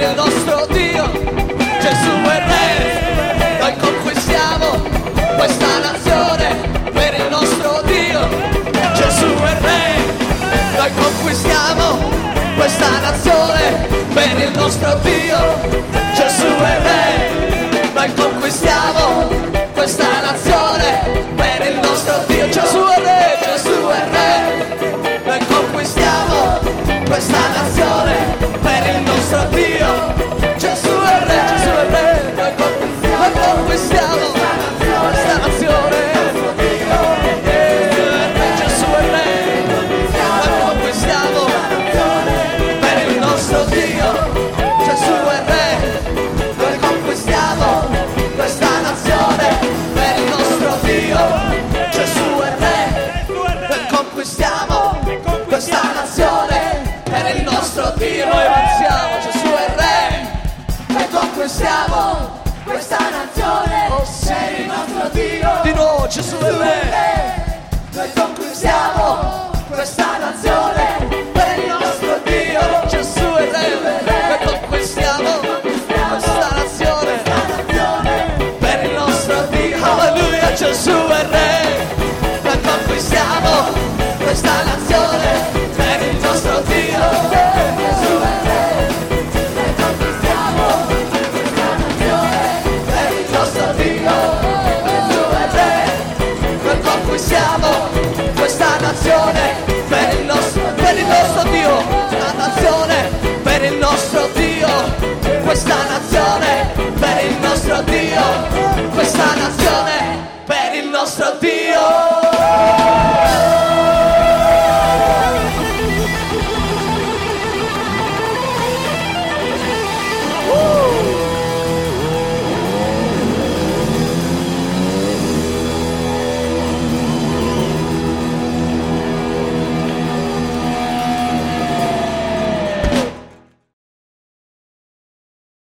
il nostro Dio. Gesù è Re, noi conquistiamo questa nazione per il nostro Dio. Gesù è Re, noi conquistiamo questa nazione per il nostro Dio. Gesù è Re, noi conquistiamo questa nazione per il nostro Dio. Gesù è Re, Gesù è Re, noi conquistiamo questa nazione per il nostro Dio. Gesù è Re, Gesù è Re, noi conquistiamo questa nazione. Gesù è Re, noi conquistiamo per il nostro Dio. Gesù è Re, noi conquistiamo questa nazione per il nostro Dio. Gesù è Re, noi conquistiamo questa nazione per il nostro Dio. Noi avanziamo, Gesù è Re, noi conquistiamo questa nazione per il nostro Dio. Di nuovo, Gesù è Re, noi conquistiamo questa nazione